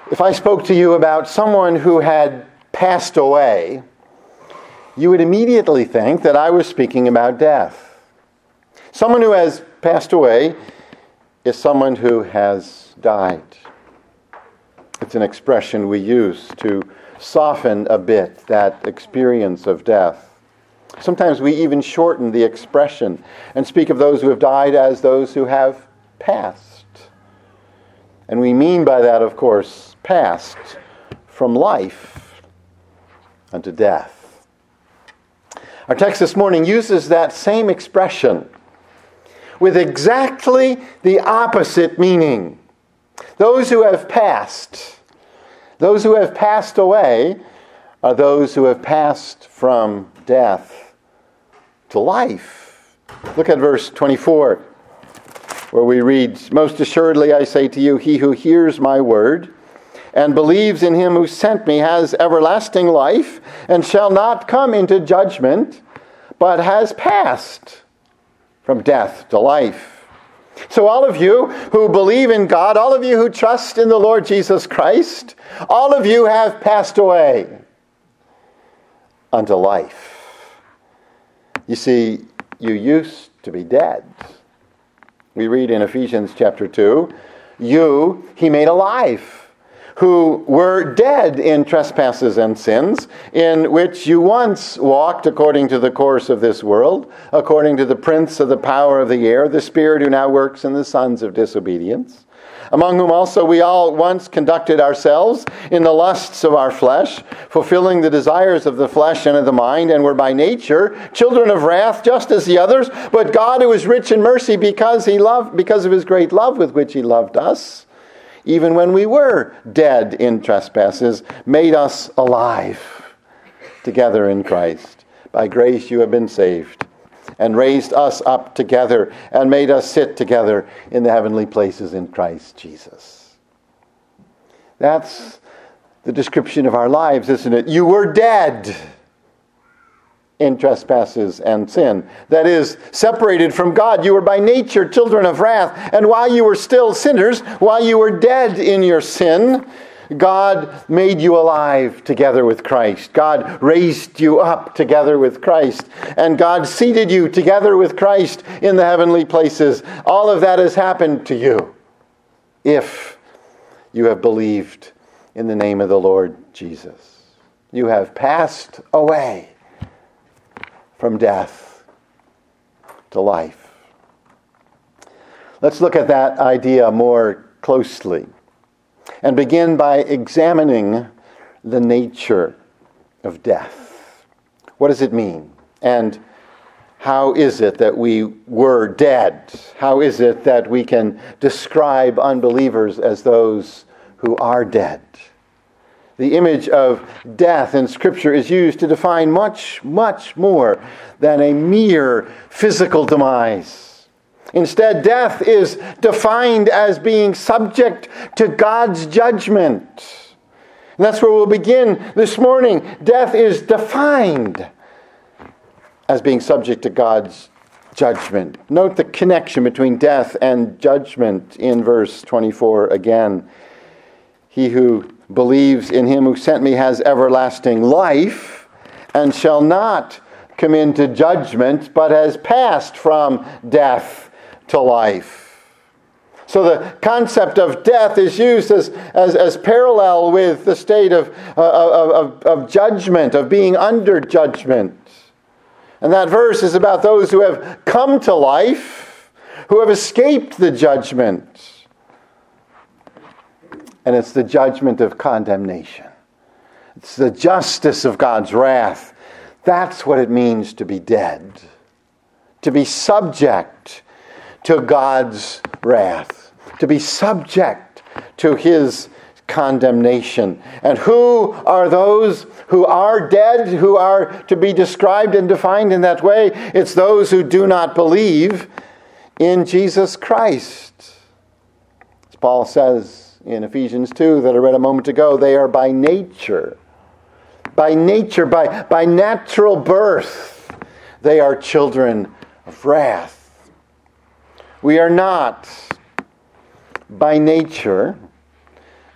If I spoke to you about someone who had passed away, you would immediately think that I was speaking about death. Someone who has passed away is someone who has died. It's an expression we use to soften a bit that experience of death. Sometimes we even shorten the expression and speak of those who have died as those who have passed. And we mean by that, of course, passed from life unto death. Our text this morning uses that same expression with exactly the opposite meaning. Those who have passed away are those who have passed from death to life. Look at verse 24, where we read, "Most assuredly I say to you, he who hears my word and believes in him who sent me has everlasting life and shall not come into judgment, but has passed from death to life." So all of you who believe in God, all of you who trust in the Lord Jesus Christ, all of you have passed away unto life. You see, you used to be dead. We read in Ephesians chapter 2, "You he made alive, who were dead in trespasses and sins, in which you once walked according to the course of this world, according to the prince of the power of the air, the spirit who now works in the sons of disobedience, among whom also we all once conducted ourselves in the lusts of our flesh, fulfilling the desires of the flesh and of the mind, and were by nature children of wrath, just as the others. But God, who is rich in mercy, because of his great love with which he loved us, even when we were dead in trespasses, made us alive together in Christ. By grace you have been saved, and raised us up together, and made us sit together in the heavenly places in Christ Jesus." That's the description of our lives, isn't it? You were dead in trespasses and sin. That is, separated from God. You were by nature children of wrath. And while you were still sinners, while you were dead in your sin, God made you alive together with Christ. God raised you up together with Christ. And God seated you together with Christ in the heavenly places. All of that has happened to you if you have believed in the name of the Lord Jesus. You have passed away from death to life. Let's look at that idea more closely and begin by examining the nature of death. What does it mean? And how is it that we were dead? How is it that we can describe unbelievers as those who are dead? The image of death in Scripture is used to define much, much more than a mere physical demise. Instead, death is defined as being subject to God's judgment. And that's where we'll begin this morning. Death is defined as being subject to God's judgment. Note the connection between death and judgment in verse 24 again. "He who believes in him who sent me has everlasting life and shall not come into judgment, but has passed from death to life." So the concept of death is used as parallel with the state of judgment, of being under judgment. And that verse is about those who have come to life, who have escaped the judgment. And it's the judgment of condemnation. It's the justice of God's wrath. That's what it means to be dead. To be subject to God's wrath. To be subject to his condemnation. And who are those who are dead, who are to be described and defined in that way? It's those who do not believe in Jesus Christ. As Paul says in Ephesians 2 that I read a moment ago, they are by nature, by natural birth, they are children of wrath. We are not by nature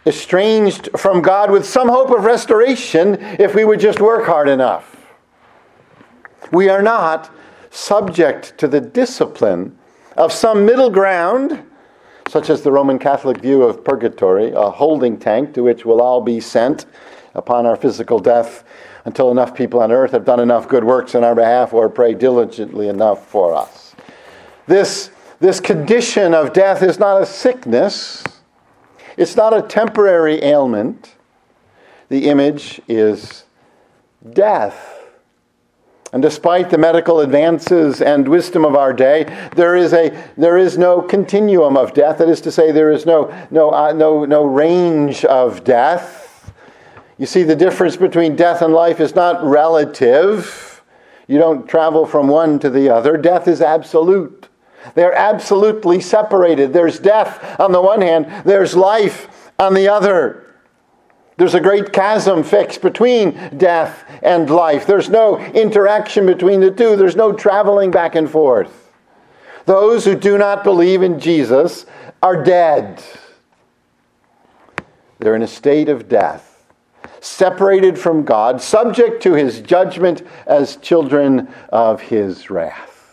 estranged from God with some hope of restoration if we would just work hard enough. We are not subject to the discipline of some middle ground, such as the Roman Catholic view of purgatory, a holding tank to which we'll all be sent upon our physical death until enough people on earth have done enough good works on our behalf or pray diligently enough for us. This condition of death is not a sickness. It's not a temporary ailment. The image is death. And despite the medical advances and wisdom of our day, there is no continuum of death. That is to say, there is no range of death. You see, the difference between death and life is not relative. You don't travel from one to the other. Death is absolute. They're absolutely separated. There's death on the one hand, there's life on the other. There's a great chasm fixed between death and life. There's no interaction between the two. There's no traveling back and forth. Those who do not believe in Jesus are dead. They're in a state of death, separated from God, subject to His judgment as children of His wrath.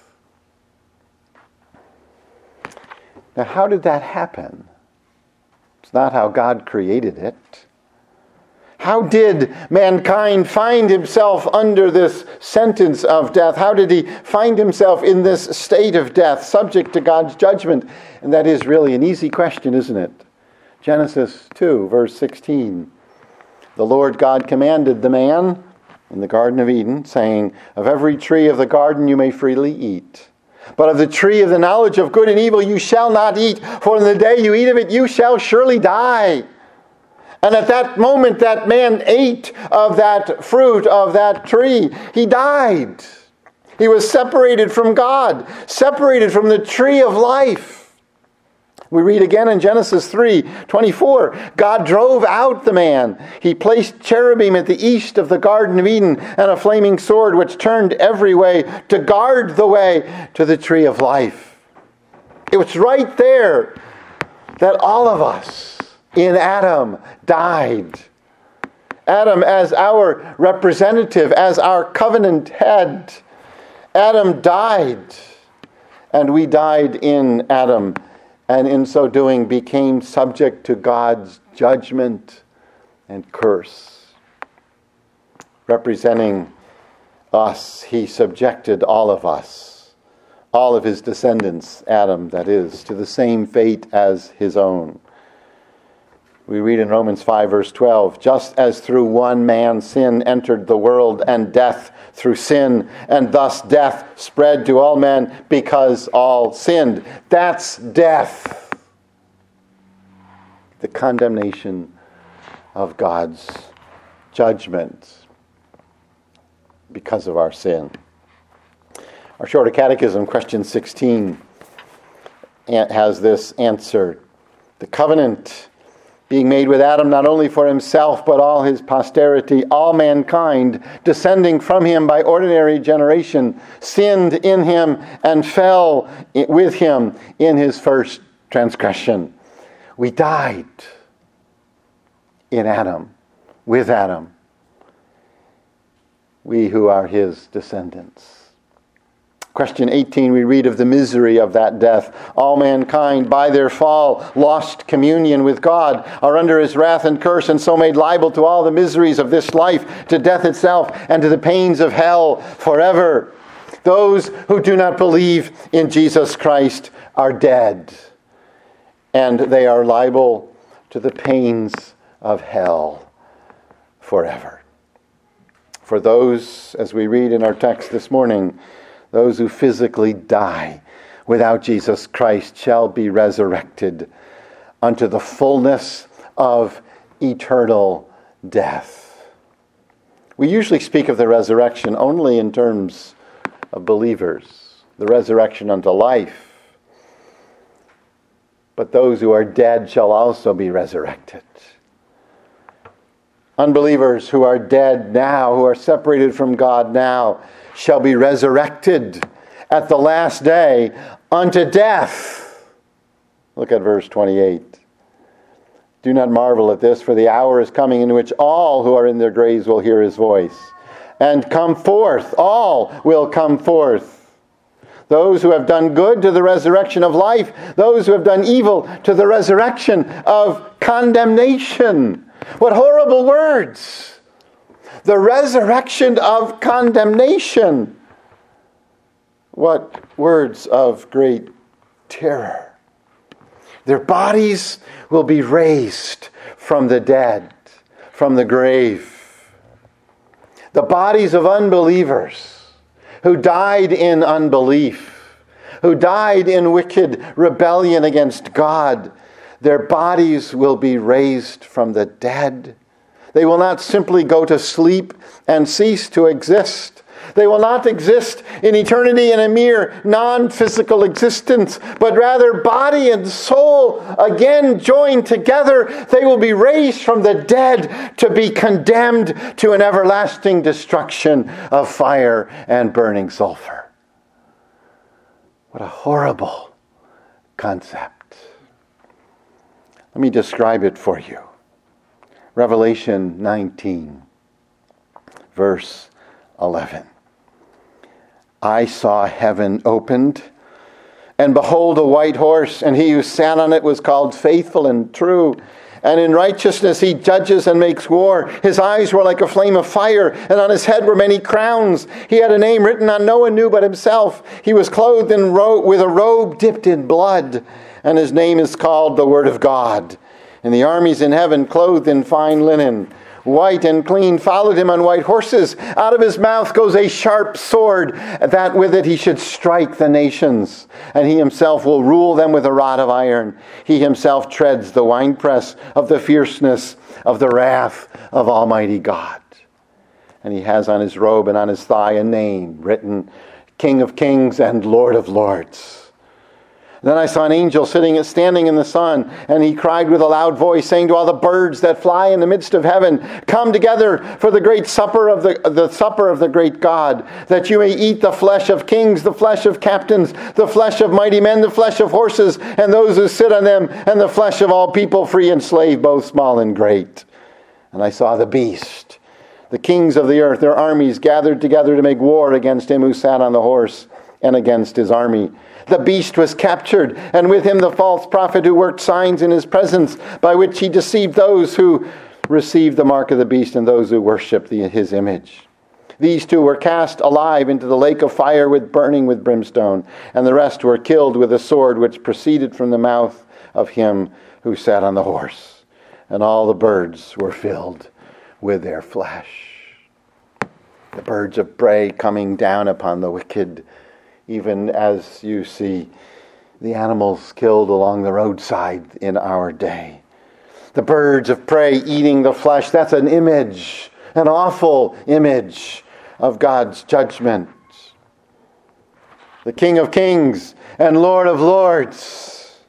Now, how did that happen? It's not how God created it. How did mankind find himself under this sentence of death? How did he find himself in this state of death, subject to God's judgment? And that is really an easy question, isn't it? Genesis 2, verse 16. The Lord God commanded the man in the Garden of Eden, saying, "Of every tree of the garden you may freely eat. But of the tree of the knowledge of good and evil you shall not eat, for in the day you eat of it you shall surely die." And at that moment that man ate of that fruit of that tree. He died. He was separated from God, separated from the tree of life. We read again in Genesis 3:24, God drove out the man. He placed cherubim at the east of the Garden of Eden and a flaming sword which turned every way to guard the way to the tree of life. It was right there that all of us in Adam died. Adam as our representative, as our covenant head. Adam died, and we died in Adam, and in so doing became subject to God's judgment and curse. Representing us, He subjected all of us, all of His descendants, Adam that is, to the same fate as His own. We read in Romans 5, verse 12, just as through one man sin entered the world, and death through sin, and thus death spread to all men because all sinned. That's death. The condemnation of God's judgment because of our sin. Our Shorter Catechism, question 16, has this answer. The covenant being made with Adam not only for himself, but all his posterity, all mankind, descending from him by ordinary generation, sinned in him and fell with him in his first transgression. We died in Adam, with Adam, we who are his descendants. Question 18, we read of the misery of that death. All mankind, by their fall, lost communion with God, are under His wrath and curse, and so made liable to all the miseries of this life, to death itself, and to the pains of hell forever. Those who do not believe in Jesus Christ are dead, and they are liable to the pains of hell forever. For those, as we read in our text this morning, those who physically die without Jesus Christ shall be resurrected unto the fullness of eternal death. We usually speak of the resurrection only in terms of believers, the resurrection unto life. But those who are dead shall also be resurrected. Unbelievers who are dead now, who are separated from God now, shall be resurrected at the last day unto death. Look at verse 28. Do not marvel at this, for the hour is coming in which all who are in their graves will hear his voice. And come forth, all will come forth. Those who have done good to the resurrection of life, those who have done evil to the resurrection of condemnation. What horrible words! The resurrection of condemnation. What words of great terror. Their bodies will be raised from the dead, from the grave. The bodies of unbelievers who died in unbelief, who died in wicked rebellion against God, their bodies will be raised from the dead. They will not simply go to sleep and cease to exist. They will not exist in eternity in a mere non-physical existence, but rather body and soul again joined together. They will be raised from the dead to be condemned to an everlasting destruction of fire and burning sulfur. What a horrible concept. Let me describe it for you. Revelation 19, verse 11. I saw heaven opened, and behold, a white horse, and he who sat on it was called Faithful and True. And in righteousness he judges and makes war. His eyes were like a flame of fire, and on his head were many crowns. He had a name written on no one knew but himself. He was clothed with a robe dipped in blood, and his name is called the Word of God. And the armies in heaven, clothed in fine linen, white and clean, followed him on white horses. Out of his mouth goes a sharp sword, that with it he should strike the nations. And he himself will rule them with a rod of iron. He himself treads the winepress of the fierceness of the wrath of Almighty God. And he has on his robe and on his thigh a name written, King of Kings and Lord of Lords. Then I saw an angel standing in the sun, and he cried with a loud voice, saying to all the birds that fly in the midst of heaven, come together for the great supper of the supper of the great God, that you may eat the flesh of kings, the flesh of captains, the flesh of mighty men, the flesh of horses, and those who sit on them, and the flesh of all people, free and slave, both small and great. And I saw the beast, the kings of the earth, their armies gathered together to make war against him who sat on the horse and against his army. The beast was captured, and with him the false prophet who worked signs in his presence, by which he deceived those who received the mark of the beast and those who worshipped his image. These two were cast alive into the lake of fire burning with brimstone, and the rest were killed with a sword which proceeded from the mouth of him who sat on the horse. And all the birds were filled with their flesh. The birds of prey coming down upon the wicked, even as you see the animals killed along the roadside in our day. The birds of prey eating the flesh, that's an image, an awful image of God's judgment. The King of Kings and Lord of Lords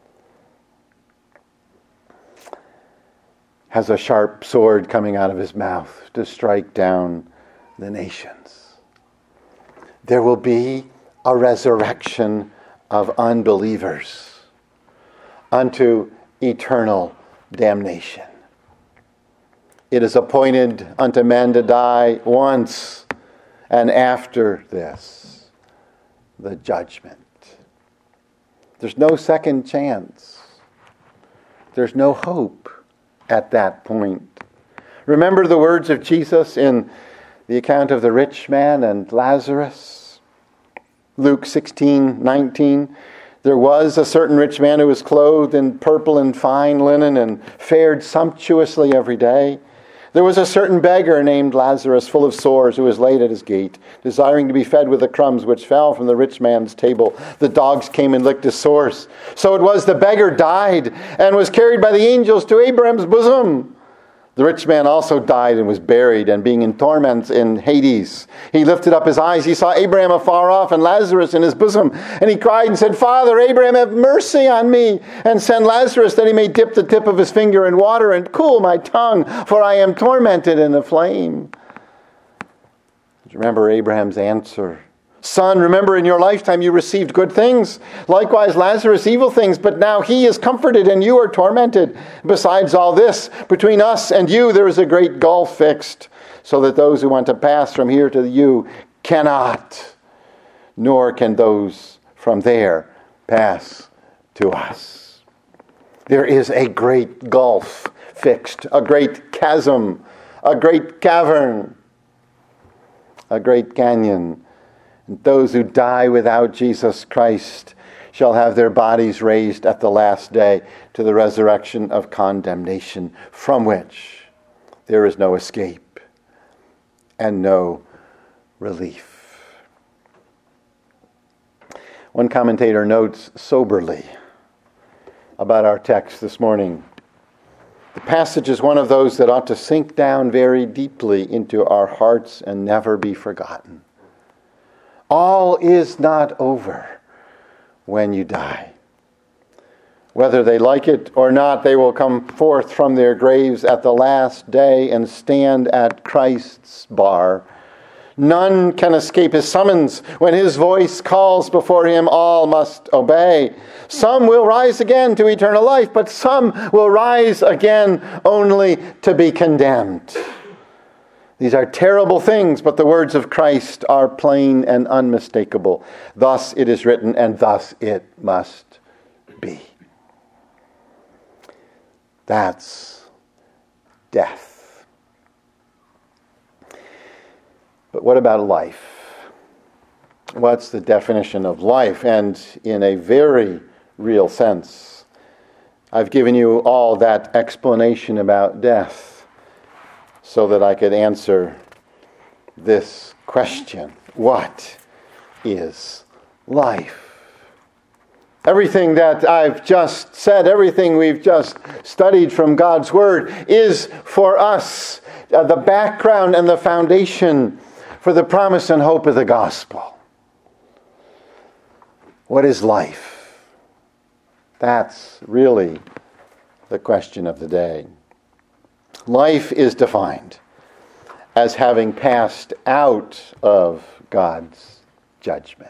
has a sharp sword coming out of his mouth to strike down the nations. There will be a resurrection of unbelievers unto eternal damnation. It is appointed unto men to die once, and after this, the judgment. There's no second chance. There's no hope at that point. Remember the words of Jesus in the account of the rich man and Lazarus? Luke 16:19. There was a certain rich man who was clothed in purple and fine linen and fared sumptuously every day. There was a certain beggar named Lazarus, full of sores, who was laid at his gate, desiring to be fed with the crumbs which fell from the rich man's table. The dogs came and licked his sores. So it was the beggar died and was carried by the angels to Abraham's bosom. The rich man also died and was buried, and being in torments in Hades, he lifted up his eyes. He saw Abraham afar off and Lazarus in his bosom. And he cried and said, Father, Abraham, have mercy on me, and send Lazarus that he may dip the tip of his finger in water and cool my tongue, for I am tormented in the flame. Remember Abraham's answer. Son, remember in your lifetime you received good things. Likewise Lazarus evil things, but now he is comforted and you are tormented. Besides all this, between us and you there is a great gulf fixed, so that those who want to pass from here to you cannot, nor can those from there pass to us. There is a great gulf fixed, a great chasm, a great cavern, a great canyon. And those who die without Jesus Christ shall have their bodies raised at the last day to the resurrection of condemnation, from which there is no escape and no relief. One commentator notes soberly about our text this morning, the passage is one of those that ought to sink down very deeply into our hearts and never be forgotten. All is not over when you die. Whether they like it or not, they will come forth from their graves at the last day and stand at Christ's bar. None can escape his summons. When his voice calls before him, all must obey. Some will rise again to eternal life, but some will rise again only to be condemned. These are terrible things, but the words of Christ are plain and unmistakable. Thus it is written, and thus it must be. That's death. But what about life? What's the definition of life? And in a very real sense, I've given you all that explanation about death so that I could answer this question. What is life? Everything that I've just said, everything we've just studied from God's Word is for us the background and the foundation for the promise and hope of the gospel. What is life? That's really the question of the day. Life is defined as having passed out of God's judgment.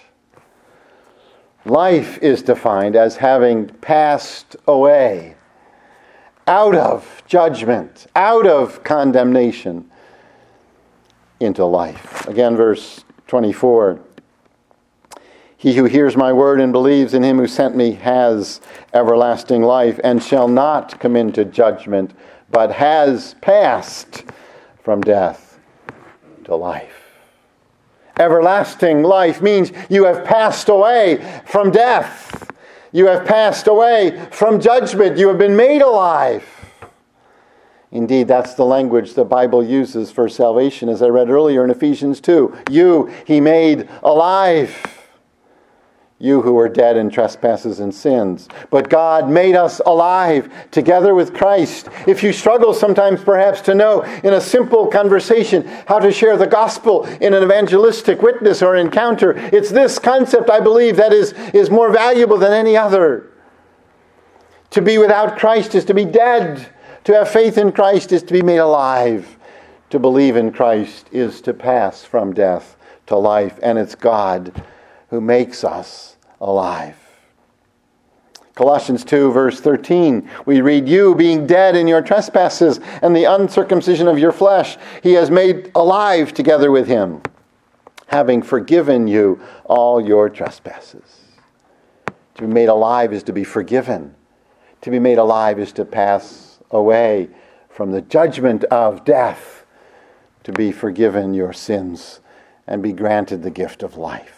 Life is defined as having passed away out of judgment, out of condemnation into life. Again, verse 24. He who hears my word and believes in him who sent me has everlasting life and shall not come into judgment, but has passed from death to life. Everlasting life means you have passed away from death. You have passed away from judgment. You have been made alive. Indeed, that's the language the Bible uses for salvation, as I read earlier in Ephesians 2. You, he made alive. You who were dead in trespasses and sins. But God made us alive together with Christ. If you struggle sometimes perhaps to know in a simple conversation how to share the gospel in an evangelistic witness or encounter, it's this concept, I believe, that is more valuable than any other. To be without Christ is to be dead. To have faith in Christ is to be made alive. To believe in Christ is to pass from death to life. And it's God who makes us alive. Colossians 2, verse 13, we read, you being dead in your trespasses and the uncircumcision of your flesh, he has made alive together with him, having forgiven you all your trespasses. To be made alive is to be forgiven. To be made alive is to pass away from the judgment of death, to be forgiven your sins and be granted the gift of life.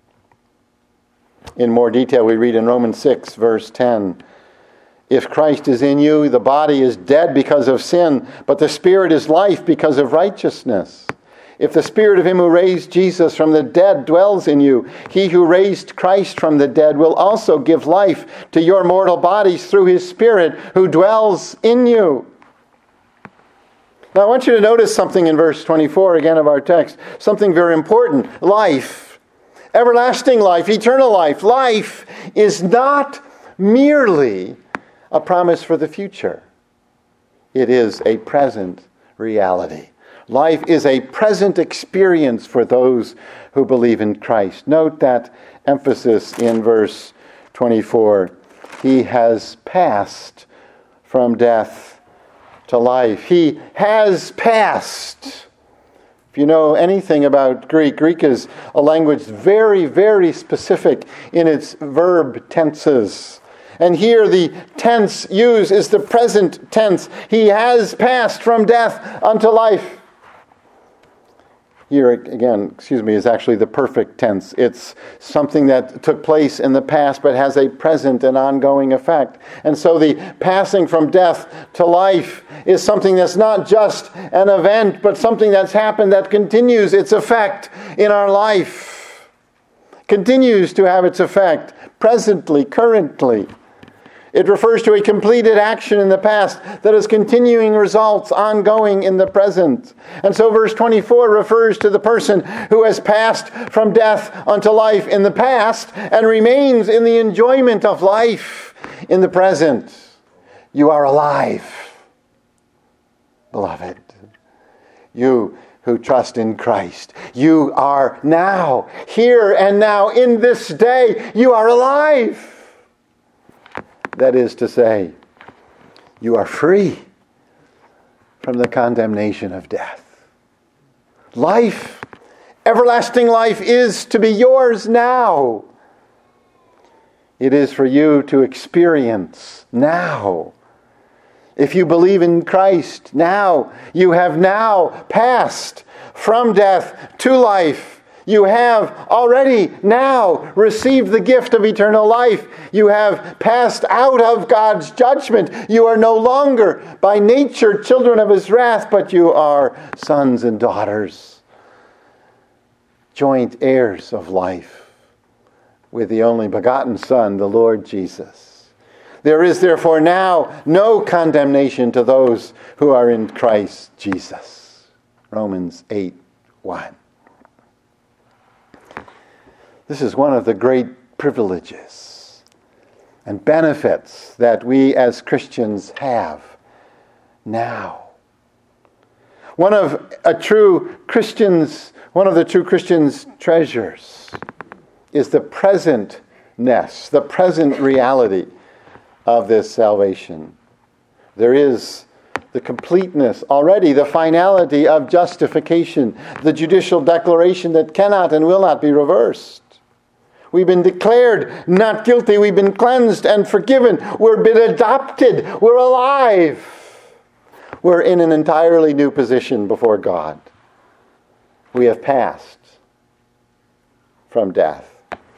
In more detail, we read in Romans 6, verse 10, if Christ is in you, the body is dead because of sin, but the spirit is life because of righteousness. If the spirit of him who raised Jesus from the dead dwells in you, he who raised Christ from the dead will also give life to your mortal bodies through his Spirit who dwells in you. Now I want you to notice something in verse 24 again of our text, something very important. Life. Everlasting life, eternal life. Life is not merely a promise for the future. It is a present reality. Life is a present experience for those who believe in Christ. Note that emphasis in verse 24. He has passed from death to life. He has passed. If you know anything about Greek, Greek is a language very, very specific in its verb tenses. And here the tense used is the present tense. He has passed from death unto life. Here again, is actually the perfect tense. It's something that took place in the past but has a present and ongoing effect. And so the passing from death to life is something that's not just an event, but something that's happened that continues its effect in our life. Continues to have its effect presently, currently. It refers to a completed action in the past that has continuing results ongoing in the present. And so verse 24 refers to the person who has passed from death unto life in the past and remains in the enjoyment of life in the present. You are alive, beloved. You who trust in Christ. You are now, here and now, in this day, you are alive. That is to say, you are free from the condemnation of death. Life, everlasting life, is to be yours now. It is for you to experience now. If you believe in Christ now, you have now passed from death to life. You have already now received the gift of eternal life. You have passed out of God's judgment. You are no longer by nature children of His wrath, but you are sons and daughters, joint heirs of life with the only begotten Son, the Lord Jesus. There is therefore now no condemnation to those who are in Christ Jesus. Romans 8:1. This is one of the great privileges and benefits that we as Christians have now. One of the true Christian's treasures is the presentness, the present reality of this salvation. There is the completeness already, the finality of justification, the judicial declaration that cannot and will not be reversed. We've been declared not guilty. We've been cleansed and forgiven. We've been adopted. We're alive. We're in an entirely new position before God. We have passed from death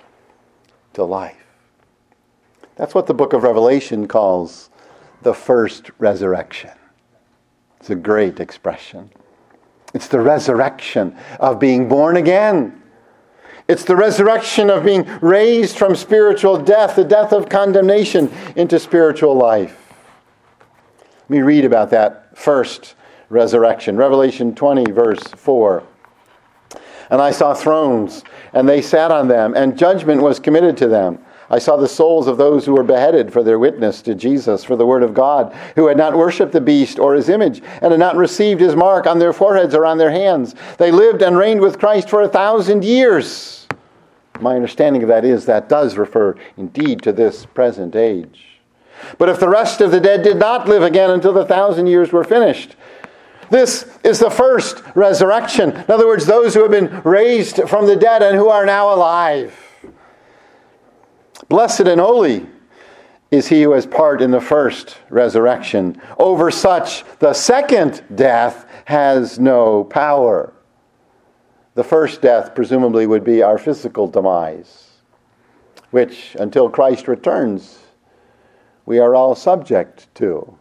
to life. That's what the book of Revelation calls the first resurrection. It's a great expression. It's the resurrection of being born again. It's the resurrection of being raised from spiritual death, the death of condemnation, into spiritual life. Let me read about that first resurrection. Revelation 20, verse 4. And I saw thrones, and they sat on them, and judgment was committed to them. I saw the souls of those who were beheaded for their witness to Jesus, for the word of God, who had not worshipped the beast or his image, and had not received his mark on their foreheads or on their hands. They lived and reigned with Christ for 1,000 years. My understanding of that is that does refer indeed to this present age. But if the rest of the dead did not live again until the 1,000 years were finished, this is the first resurrection. In other words, those who have been raised from the dead and who are now alive. Blessed and holy is he who has part in the first resurrection. Over such, the second death has no power. The first death presumably would be our physical demise, which, until Christ returns, we are all subject to.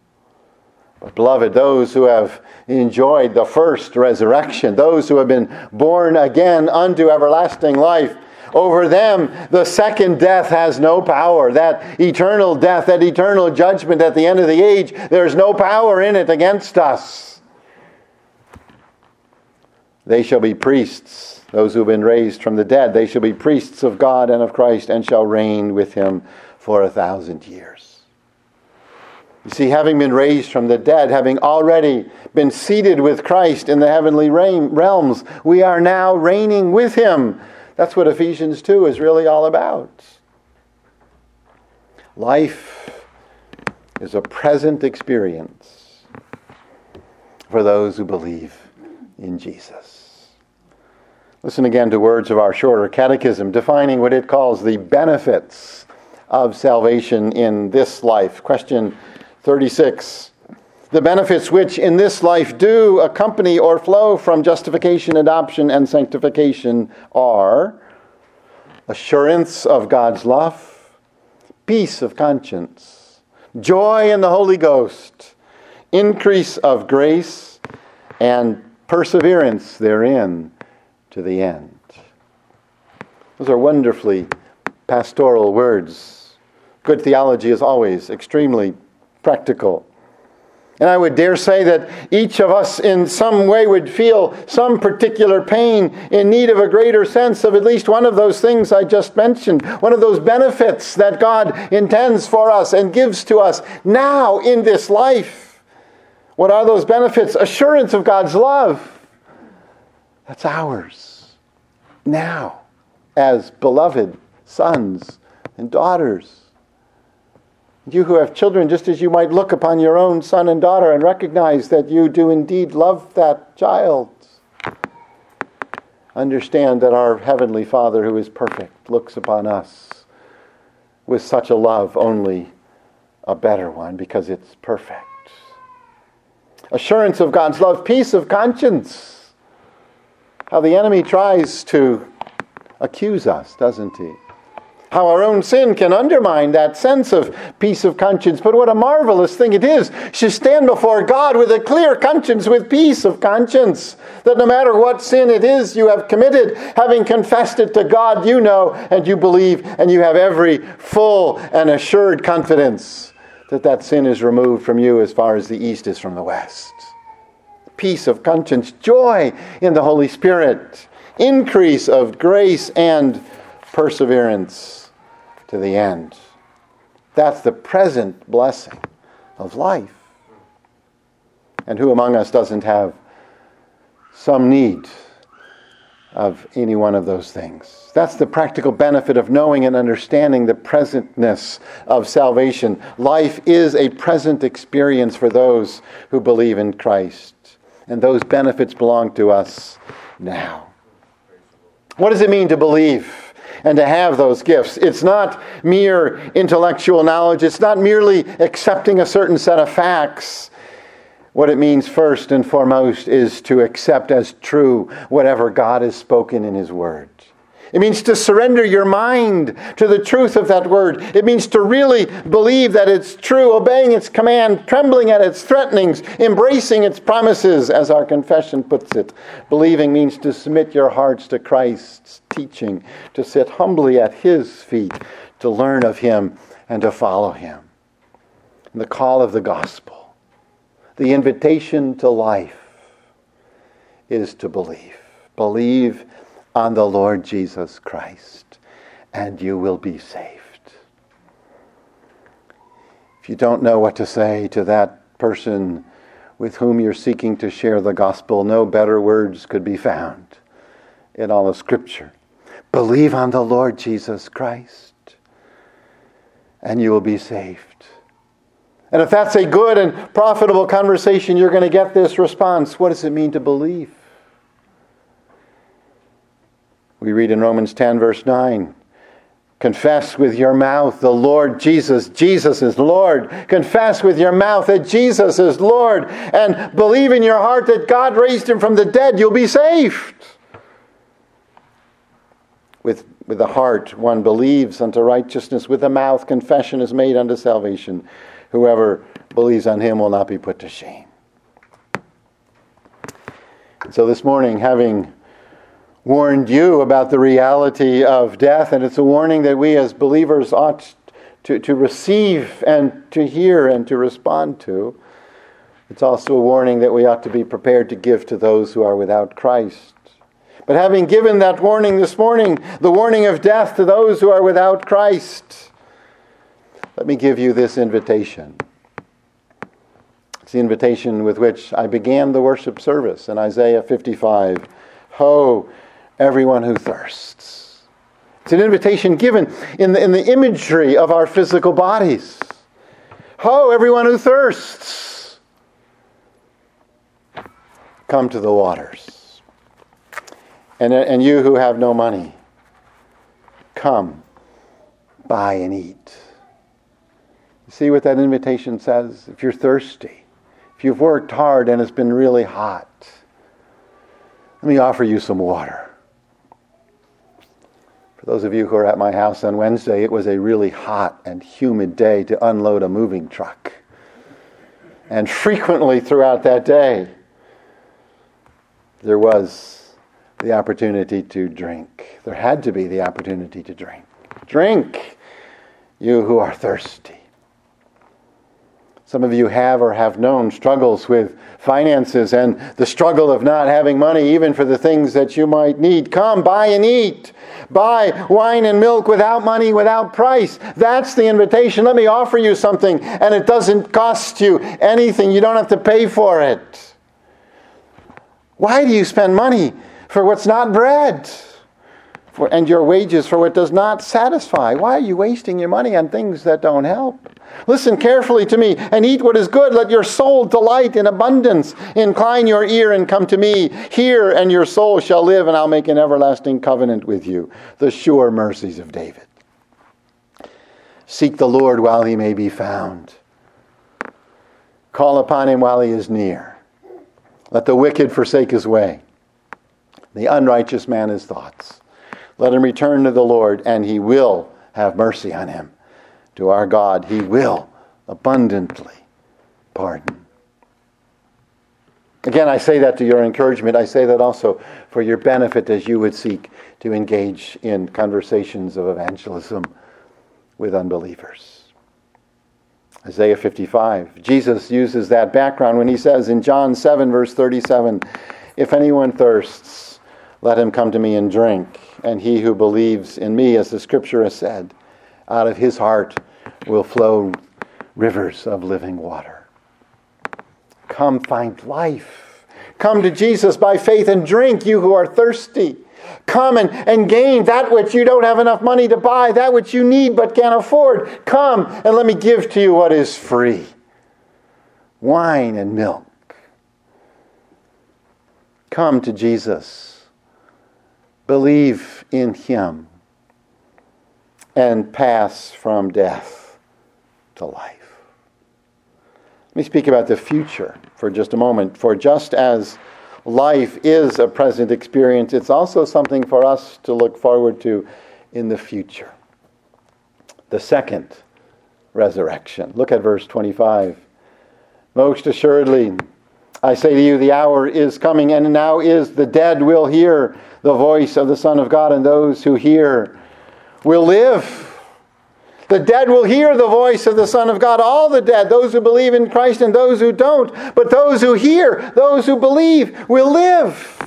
But beloved, those who have enjoyed the first resurrection, those who have been born again unto everlasting life, over them the second death has no power. That eternal death, that eternal judgment at the end of the age, there's no power in it against us. They shall be priests, those who have been raised from the dead. They shall be priests of God and of Christ, and shall reign with him for 1,000 years. You see, having been raised from the dead, having already been seated with Christ in the heavenly realms, we are now reigning with him. That's what Ephesians 2 is really all about. Life is a present experience for those who believe in Jesus. Listen again to words of our shorter catechism, defining what it calls the benefits of salvation in this life. Question 36. The benefits which in this life do accompany or flow from justification, adoption, and sanctification are assurance of God's love, peace of conscience, joy in the Holy Ghost, increase of grace, and perseverance therein to the end. Those are wonderfully pastoral words. Good theology is always extremely practical. And I would dare say that each of us in some way would feel some particular pain in need of a greater sense of at least one of those things I just mentioned, one of those benefits that God intends for us and gives to us now in this life. What are those benefits? Assurance of God's love. That's ours now as beloved sons and daughters. You who have children, just as you might look upon your own son and daughter and recognize that you do indeed love that child, understand that our Heavenly Father, who is perfect, looks upon us with such a love, only a better one, because it's perfect. Assurance of God's love, peace of conscience. How the enemy tries to accuse us, doesn't he? How our own sin can undermine that sense of peace of conscience. But what a marvelous thing it is to stand before God with a clear conscience, with peace of conscience. That no matter what sin it is you have committed, having confessed it to God, you know and you believe, and you have every full and assured confidence that that sin is removed from you as far as the east is from the west. Peace of conscience, joy in the Holy Spirit, increase of grace and perseverance to the end. That's the present blessing of life. And who among us doesn't have some need of any one of those things? That's the practical benefit of knowing and understanding the presentness of salvation. Life is a present experience for those who believe in Christ. And those benefits belong to us now. What does it mean to believe and to have those gifts? It's not mere intellectual knowledge. It's not merely accepting a certain set of facts. What it means first and foremost is to accept as true whatever God has spoken in His Word. It means to surrender your mind to the truth of that word. It means to really believe that it's true, obeying its command, trembling at its threatenings, embracing its promises, as our confession puts it. Believing means to submit your hearts to Christ's teaching, to sit humbly at His feet, to learn of Him and to follow Him. And the call of the gospel, the invitation to life, is to believe. Believe on the Lord Jesus Christ, and you will be saved. If you don't know what to say to that person with whom you're seeking to share the gospel, no better words could be found in all of Scripture. Believe on the Lord Jesus Christ, and you will be saved. And if that's a good and profitable conversation, you're going to get this response. What does it mean to believe? We read in Romans 10, verse 9, confess with your mouth the Lord Jesus. Jesus is Lord. Confess with your mouth that Jesus is Lord. And believe in your heart that God raised Him from the dead. You'll be saved. With the heart one believes unto righteousness. With the mouth confession is made unto salvation. Whoever believes on Him will not be put to shame. And so this morning, having warned you about the reality of death, and it's a warning that we as believers ought to receive and to hear and to respond to. It's also a warning that we ought to be prepared to give to those who are without Christ. But having given that warning this morning, the warning of death to those who are without Christ, let me give you this invitation. It's the invitation with which I began the worship service in Isaiah 55. Ho, everyone who thirsts. It's an invitation given in the imagery of our physical bodies. Ho, everyone who thirsts. Come to the waters. And you who have no money, come, buy and eat. You see what that invitation says? If you're thirsty, if you've worked hard and it's been really hot, let me offer you some water. For those of you who are at my house on Wednesday, it was a really hot and humid day to unload a moving truck. And frequently throughout that day, there was the opportunity to drink. There had to be the opportunity to drink. Drink, you who are thirsty. Some of you have or have known struggles with finances and the struggle of not having money even for the things that you might need. Come, buy and eat. Buy wine and milk without money, without price. That's the invitation. Let me offer you something, and it doesn't cost you anything. You don't have to pay for it. Why do you spend money for what's not bread? And your wages for what does not satisfy? Why are you wasting your money on things that don't help? Listen carefully to me and eat what is good. Let your soul delight in abundance. Incline your ear and come to me. Hear, and your soul shall live, and I'll make an everlasting covenant with you. The sure mercies of David. Seek the Lord while he may be found. Call upon him while he is near. Let the wicked forsake his way, the unrighteous man his thoughts. Let him return to the Lord, and he will have mercy on him. To our God, he will abundantly pardon. Again, I say that to your encouragement. I say that also for your benefit as you would seek to engage in conversations of evangelism with unbelievers. Isaiah 55. Jesus uses that background when he says in John 7, verse 37, if anyone thirsts, let him come to me and drink. And he who believes in me, as the scripture has said, out of his heart will flow rivers of living water. Come find life. Come to Jesus by faith and drink, you who are thirsty. Come and gain that which you don't have enough money to buy, that which you need but can't afford. Come and let me give to you what is free. Wine and milk. Come to Jesus. Believe in him and pass from death to life. Let me speak about the future for just a moment. For just as life is a present experience, it's also something for us to look forward to in the future. The second resurrection. Look at verse 25. Most assuredly, I say to you, the hour is coming, and now is, the dead will hear the voice of the Son of God, and those who hear will live. The dead will hear the voice of the Son of God. All the dead, those who believe in Christ and those who don't. But those who hear, those who believe, will live.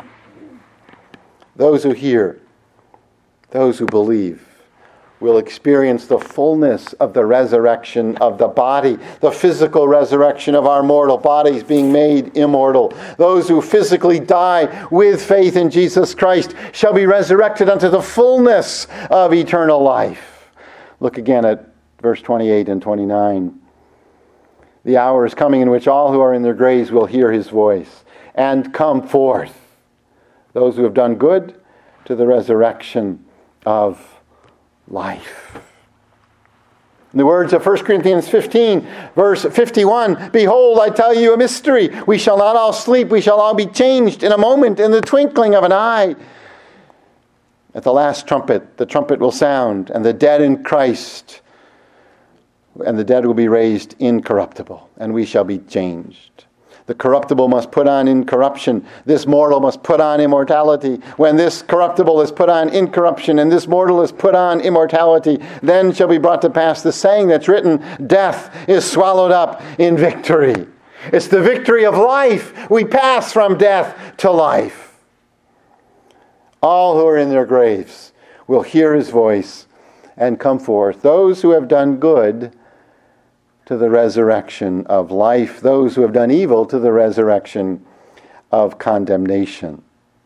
Those who hear, those who believe, will experience the fullness of the resurrection of the body, the physical resurrection of our mortal bodies being made immortal. Those who physically die with faith in Jesus Christ shall be resurrected unto the fullness of eternal life. Look again at verse 28 and 29. The hour is coming in which all who are in their graves will hear his voice and come forth. Those who have done good to the resurrection of life. In the words of 1 Corinthians 15, verse 51, behold, I tell you a mystery. We shall not all sleep. We shall all be changed in a moment, in the twinkling of an eye. At the last trumpet, the trumpet will sound, and the dead in Christ, and the dead will be raised incorruptible, and we shall be changed. The corruptible must put on incorruption. This mortal must put on immortality. When this corruptible is put on incorruption and this mortal is put on immortality, then shall be brought to pass the saying that's written, death is swallowed up in victory. It's the victory of life. We pass from death to life. All who are in their graves will hear his voice and come forth. Those who have done good to the resurrection of life. Those who have done evil to the resurrection of condemnation.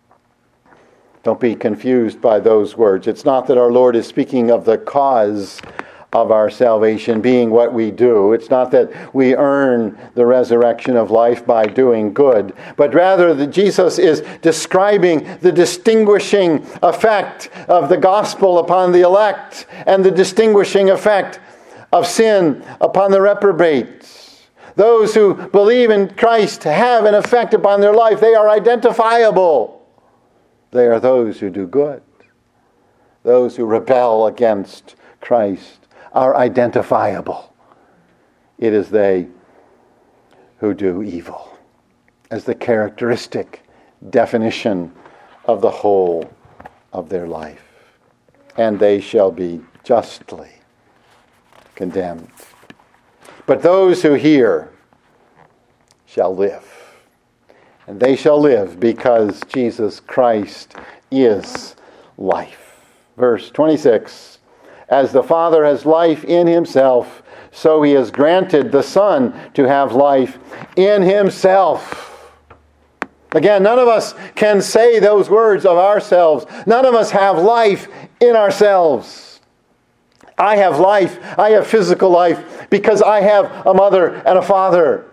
Don't be confused by those words. It's not that our Lord is speaking of the cause of our salvation being what we do. It's not that we earn the resurrection of life by doing good, but rather that Jesus is describing the distinguishing effect of the gospel upon the elect and the distinguishing effect of sin upon the reprobates. Those who believe in Christ have an effect upon their life. They are identifiable. They are those who do good. Those who rebel against Christ are identifiable. It is they who do evil, as the characteristic definition of the whole of their life. And they shall be justly condemned. But those who hear shall live. And they shall live because Jesus Christ is life. Verse 26. As the Father has life in himself, so he has granted the Son to have life in himself. Again, none of us can say those words of ourselves. None of us have life in ourselves. I have life. I have physical life because I have a mother and a father.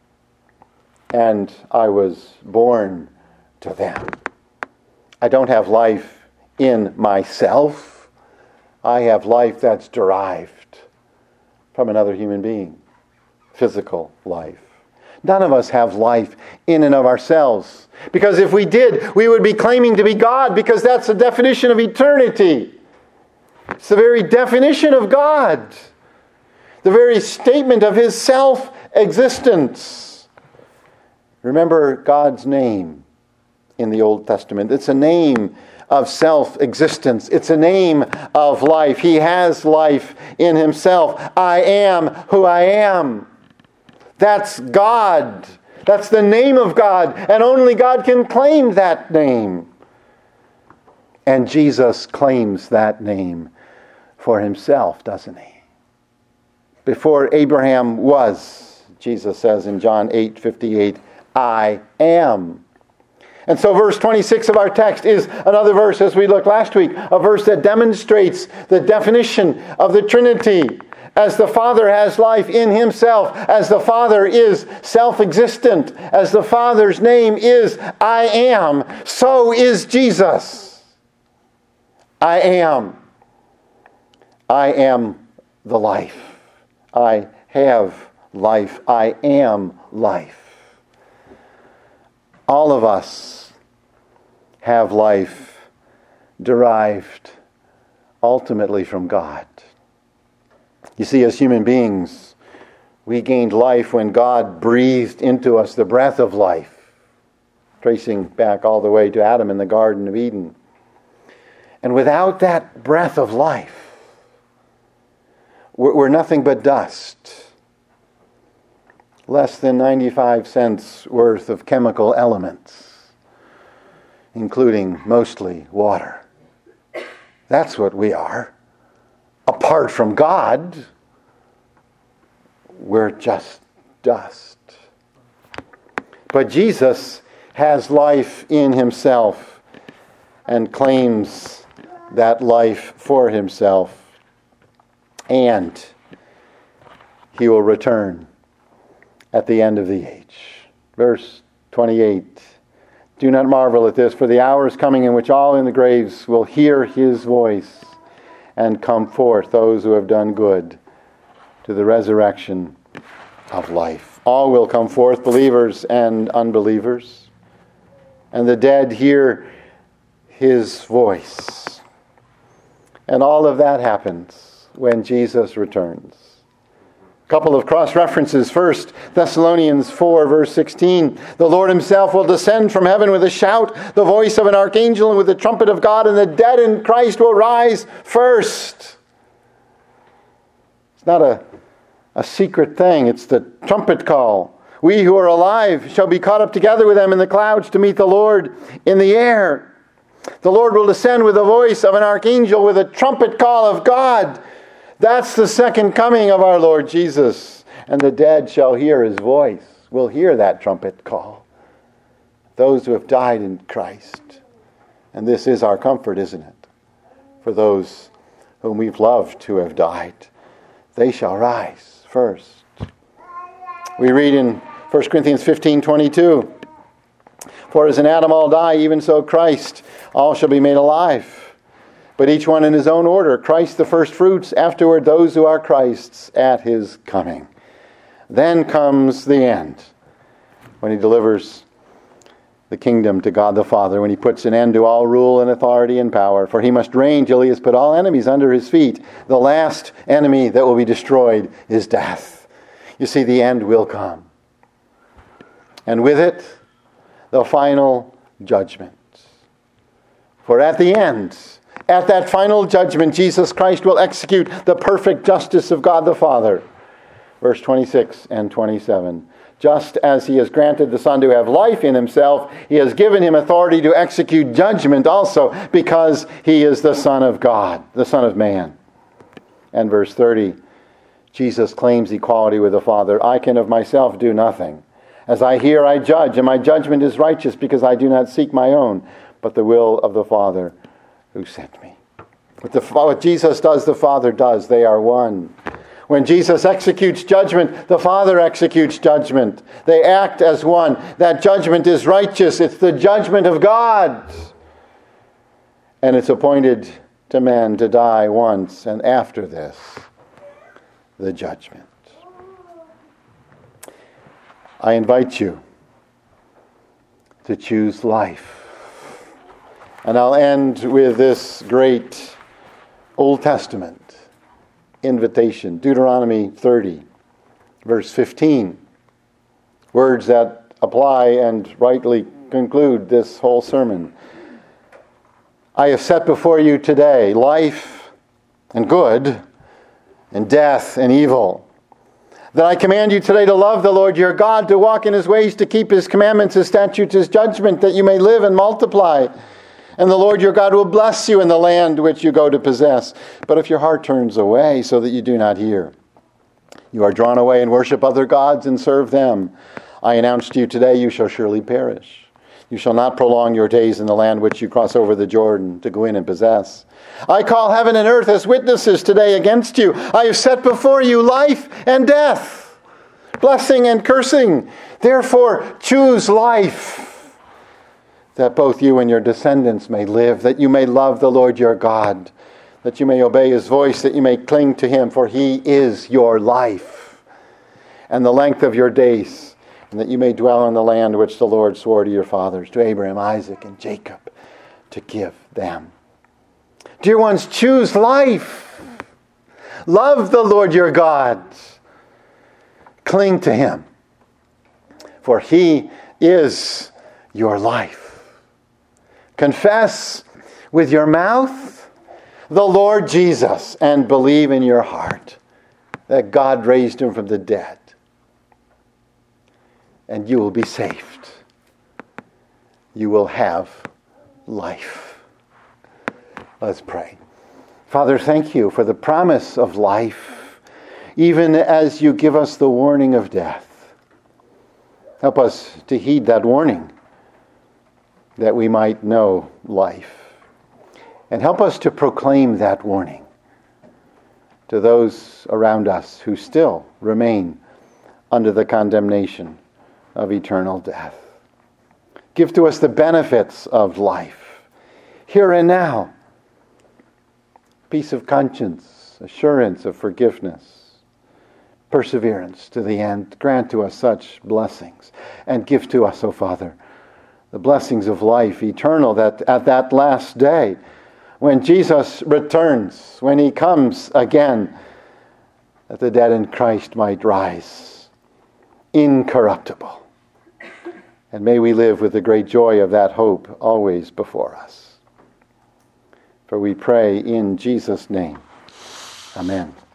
And I was born to them. I don't have life in myself. I have life that's derived from another human being. Physical life. None of us have life in and of ourselves. Because if we did, we would be claiming to be God, because that's the definition of eternity. It's the very definition of God. The very statement of his self-existence. Remember God's name in the Old Testament. It's a name of self-existence. It's a name of life. He has life in himself. I am who I am. That's God. That's the name of God. And only God can claim that name. And Jesus claims that name for himself, doesn't he? Before Abraham was, Jesus says in John 8:58, I am. And so verse 26 of our text is another verse, as we looked last week, a verse that demonstrates the definition of the Trinity. As the Father has life in himself, as the Father is self-existent, as the Father's name is I am, so is Jesus. I am. I am the life. I have life. I am life. All of us have life derived ultimately from God. You see, as human beings, we gained life when God breathed into us the breath of life, tracing back all the way to Adam in the Garden of Eden. And without that breath of life, we're nothing but dust. Less than 95 cents worth of chemical elements, including mostly water. That's what we are. Apart from God, we're just dust. But Jesus has life in himself and claims that life for himself. And he will return at the end of the age. Verse 28. Do not marvel at this, for the hour is coming in which all in the graves will hear his voice and come forth, those who have done good, to the resurrection of life. All will come forth, believers and unbelievers. And the dead hear his voice. And all of that happens when Jesus returns. A couple of cross-references. First, Thessalonians 4, verse 16. The Lord himself will descend from heaven with a shout, the voice of an archangel, and with the trumpet of God, and the dead in Christ will rise first. It's not a secret thing. It's the trumpet call. We who are alive shall be caught up together with them in the clouds to meet the Lord in the air. The Lord will descend with the voice of an archangel, with a trumpet call of God. That's the second coming of our Lord Jesus. and the dead shall hear his voice. We'll hear that trumpet call. Those who have died in Christ. And this is our comfort, isn't it? For those whom we've loved who have died. They shall rise first. We read in 1 Corinthians 15:22, for as in Adam all die, even so Christ all shall be made alive. But each one in his own order. Christ the first fruits, afterward those who are Christ's at his coming. Then comes the end, when he delivers the kingdom to God the Father, when he puts an end to all rule and authority and power. For he must reign till he has put all enemies under his feet. The last enemy that will be destroyed is death. You see, the end will come. And with it, the final judgment. For at the end, at that final judgment, Jesus Christ will execute the perfect justice of God the Father. Verse 26 and 27. Just as he has granted the Son to have life in himself, he has given him authority to execute judgment also, because he is the Son of God, the Son of Man. And verse 30, Jesus claims equality with the Father. I can of myself do nothing. As I hear, I judge, and my judgment is righteous, because I do not seek my own, but the will of the Father who sent me. What Jesus does, the Father does. They are one. When Jesus executes judgment, the Father executes judgment. They act as one. That judgment is righteous. It's the judgment of God. And it's appointed to man to die once, and after this, the judgment. I invite you to choose life. And I'll end with this great Old Testament invitation. Deuteronomy 30, verse 15. Words that apply and rightly conclude this whole sermon. I have set before you today life and good, and death and evil. That I command you today to love the Lord your God, to walk in his ways, to keep his commandments, his statutes, his judgment, that you may live and multiply. And the Lord your God will bless you in the land which you go to possess. But if your heart turns away so that you do not hear, you are drawn away and worship other gods and serve them, I announce to you today, you shall surely perish. You shall not prolong your days in the land which you cross over the Jordan to go in and possess. I call heaven and earth as witnesses today against you. I have set before you life and death, blessing and cursing. Therefore, choose life, that both you and your descendants may live, that you may love the Lord your God, that you may obey his voice, that you may cling to him, for he is your life, and the length of your days, and that you may dwell in the land which the Lord swore to your fathers, to Abraham, Isaac, and Jacob, to give them. Dear ones, choose life. Love the Lord your God. Cling to him, for he is your life. Confess with your mouth the Lord Jesus and believe in your heart that God raised him from the dead, and you will be saved. You will have life. Let's pray. Father, thank you for the promise of life, even as you give us the warning of death. Help us to heed that warning, that we might know life. And help us to proclaim that warning to those around us who still remain under the condemnation of eternal death. Give to us the benefits of life, here and now. Peace of conscience, assurance of forgiveness, perseverance to the end. Grant to us such blessings, and give to us, O Father, the blessings of life eternal, that at that last day, when Jesus returns, when he comes again, that the dead in Christ might rise incorruptible. And may we live with the great joy of that hope always before us. For we pray in Jesus' name. Amen.